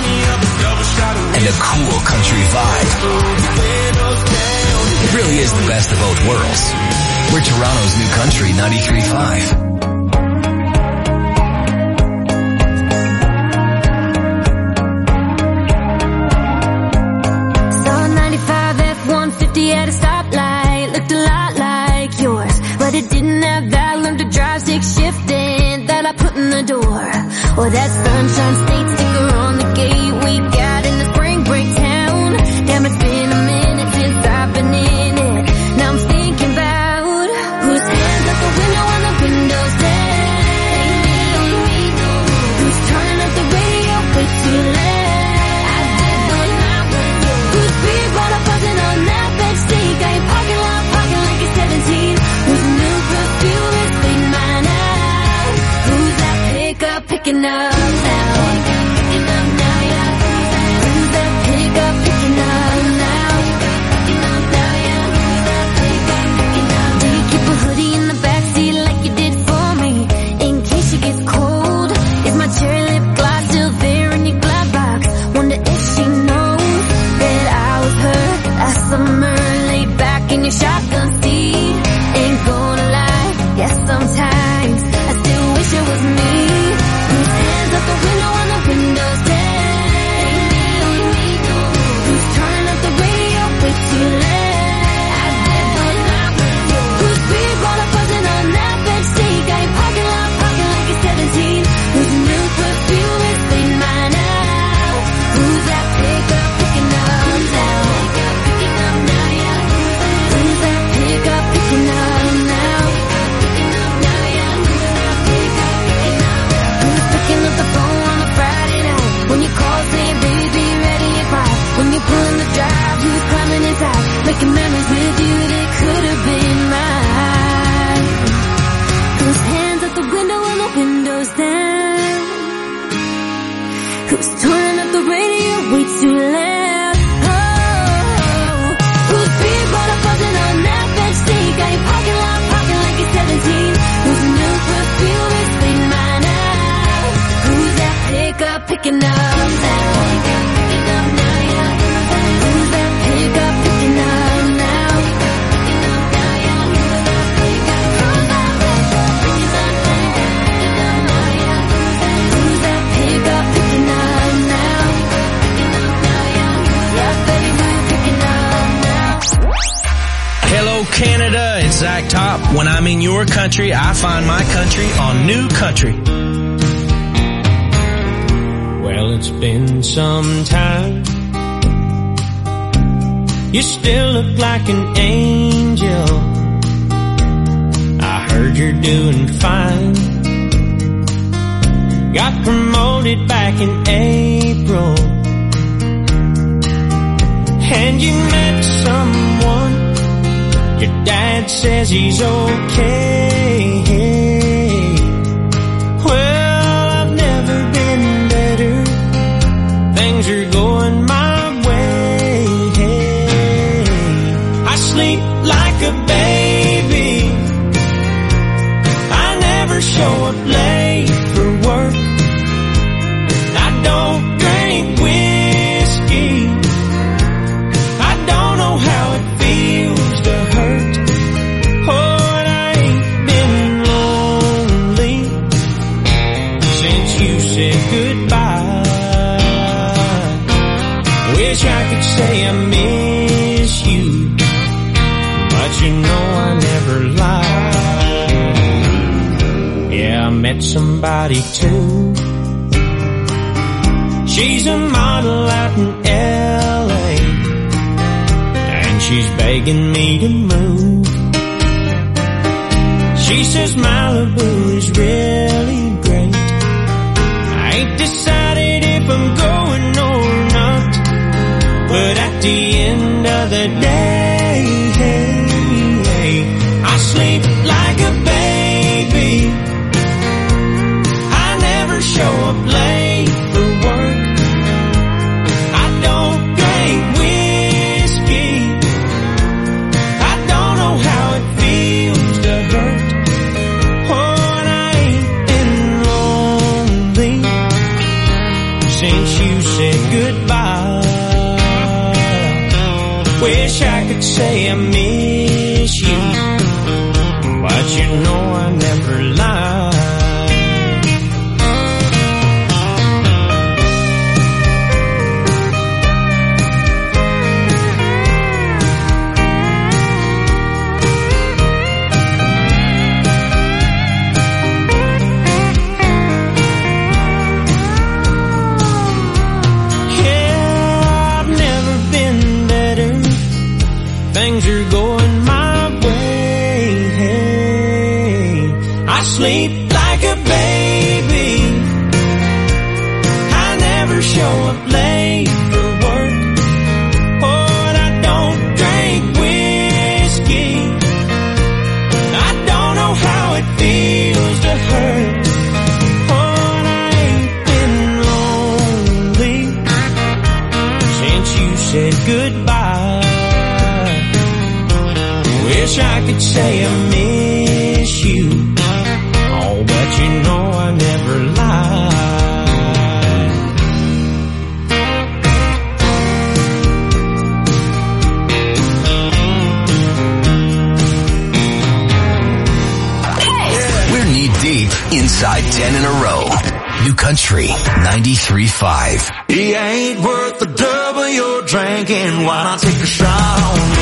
and a cool country vibe. It really is the best of both worlds. We're Toronto's New Country ninety-three point five. Saw ninety-five F one fifty at a stoplight, looked a lot like yours, but it didn't have that learn to drive stick shifting that I put in the door. Or that Sunshine State sticker on the gate we got in the spring break town. Damn, it's been a minute since I've been in it. Now I'm thinking about whose hands out the window when the window's down. Who's turning up the radio way too loud? I did the night with you. Whose beer bottle buzzing on that bench seat? Got your parking lot parking like you're seventeen. Whose new perfume is fading mine out? Who's that pickup picking up now? exact top. When I'm in your country, I find my country on New Country. Well, it's been some time. You still look like an angel. I heard you're doing fine. Got promoted back in April. And you met someone. Your dad says he's okay. Well, I've never been better. Things are going my way. I sleep like a baby. I never show up late for work. I don't drink whiskey. I don't know how it feels to hurt. Oh, and I ain't been lonely since you said goodbye. Wish I could say I miss you, but you know I never lie. Yeah, I met somebody too. She's a model out in L A, and she's begging me to move. She says Malibu is really great. I ain't decided if I'm going or not, but at the end of the day, I sleep like a baby. I never show up late for work. I don't drink whiskey. I don't know how it feels to hurt. Oh, and I ain't been lonely since you said goodbye. Wish I could say I miss you, but you know I never lie. Things are going my way. I sleep like a baby. I never show up late for work. Oh, and I don't drink whiskey. I don't know how it feels to hurt. Oh, and I ain't been lonely since you said goodbye. Wish I could say I miss you. Oh, but you know I never lie. We're knee deep inside ten in a row. New Country ninety-three point five. He ain't worth the double you're drinking. Why not take a shot on me?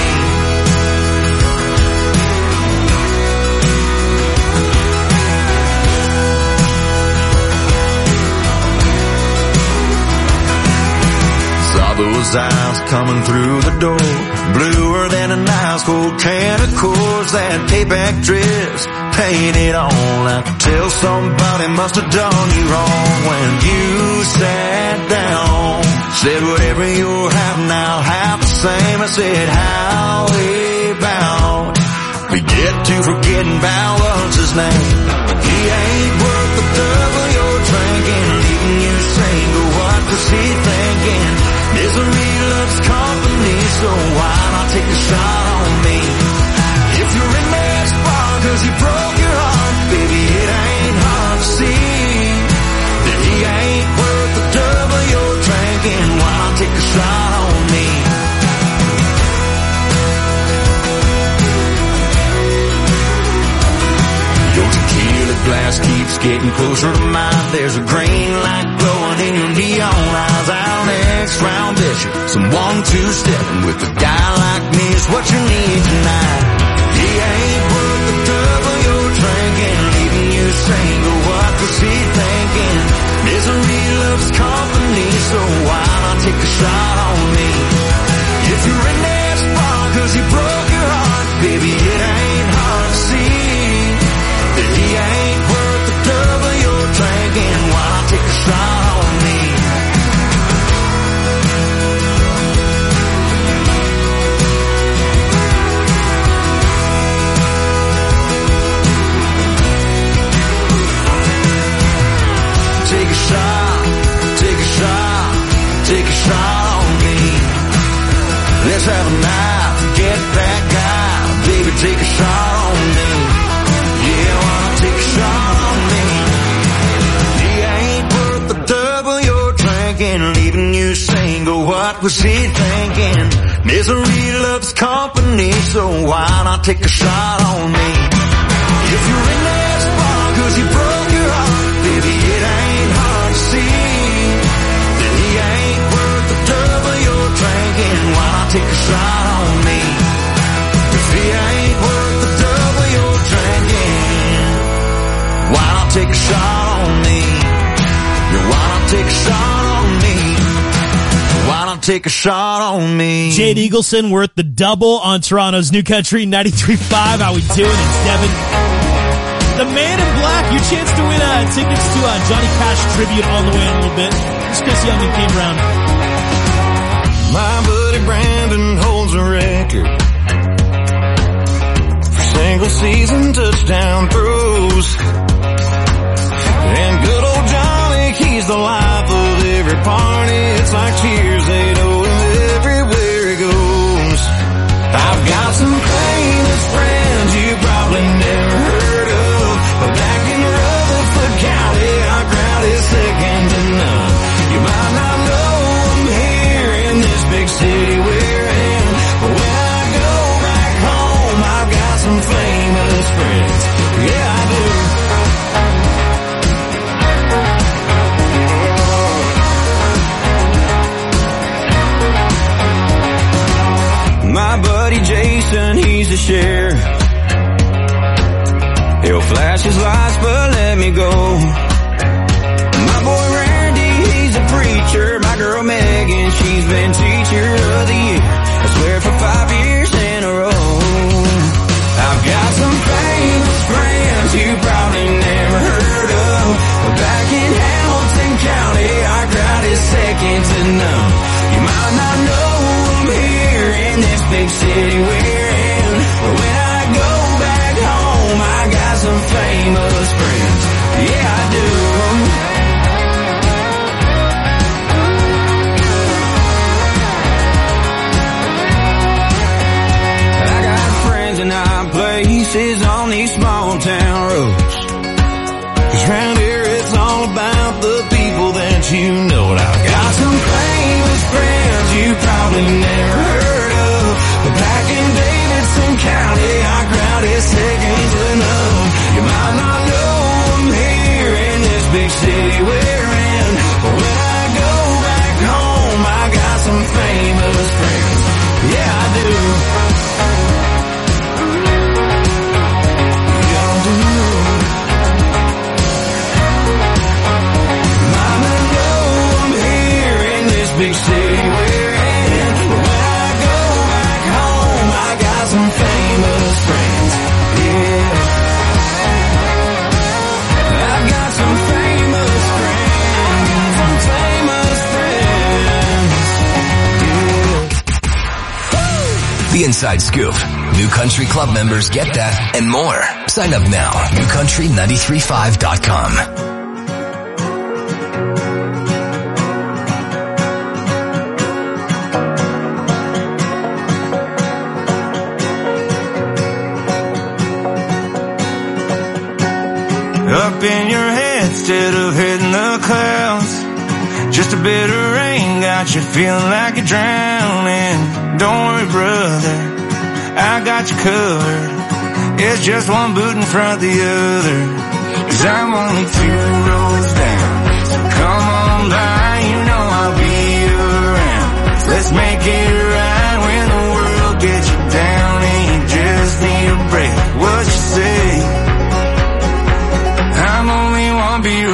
Those eyes coming through the door, bluer than an ice cold can of Coors. That payback dress painted on. I could tell somebody must have done you wrong when you sat down. Said whatever you're having, I'll have the same. I said how about forget to forgetting about what's his name. He ain't worth the double you're drinking, leaving you single. What was he thinking? Misery loves company, so why not take a shot on me? If you're in that spot cause he broke your heart, baby, it ain't hard to see that he ain't worth the double you're drinking. Why not take a shot on me? Your tequila glass keeps getting closer to mine. There's a green light glowing in your neon eyes. Our next round vision, some one two stepping with a guy like me is what you need tonight. He ain't what was he thinking? Misery loves company, so why not take a shot on me? If you're in that spot cause he broke your heart, baby, it ain't hard to see that he ain't worth the double you're drinking. Why not take a shot on me? If he ain't worth the double you're drinking, why not take a shot on me? Yeah, why not take a shot on me? Why not take a shot on me? Jade Eagleson worth the double on Toronto's New Country ninety-three point five. How we doing? It's Devin. The Man in Black, your chance to win uh, tickets to uh, Johnny Cash tribute on the way in a little bit. Just Chris Youngman came around. My buddy Brandon holds a record for single season touchdown throws. And good old Johnny, he's the life of every party. It's like cheers, they know him everywhere he goes. I've got some famous friends you probably never heard of, but back in Rutherford County, our crowd is second to none. You might not know them here in this big city we're in, but when I go back home, I've got some famous friends. Yeah, I do. My buddy Jason, he's a sheriff. He'll flash his lights, but let me go. My boy Randy, he's a preacher. My girl Megan, she's been teacher of the year, I swear for five years in a row. I've got some famous friends you probably never heard of, but back in Hamilton County, our crowd is second to none. You might not know them here in this big city we're in, but when I go back home, I got some famous friends. Yeah, I do. I got friends in high places on these small town roads, 'cause round here it's all about the people that you know. And I've got some famous friends you probably never heard of, but back in Davidson County, our crowd is second to none. You might not know them here in this big city we're in, but when I go back home, I got some famous friends. Yeah, I do. Yeah, I do. Might not know them here in this big city we're in, but when I go back home, I got some famous friends. Yeah. I've got some famous friends, some famous friends. Yeah. The Inside Scoop. New Country Club members get that and more. Sign up now. new country nine three five dot com. Up in your head instead of hitting the clouds. Just a bit of rain got you feeling like you're drowning. Don't worry, brother, I got you covered. It's just one boot in front of the other, 'cause I'm only two rows down. So come on by, you know I'll be around. Let's make it right when the world gets you down and you just need a break. What you say? I'm only one beer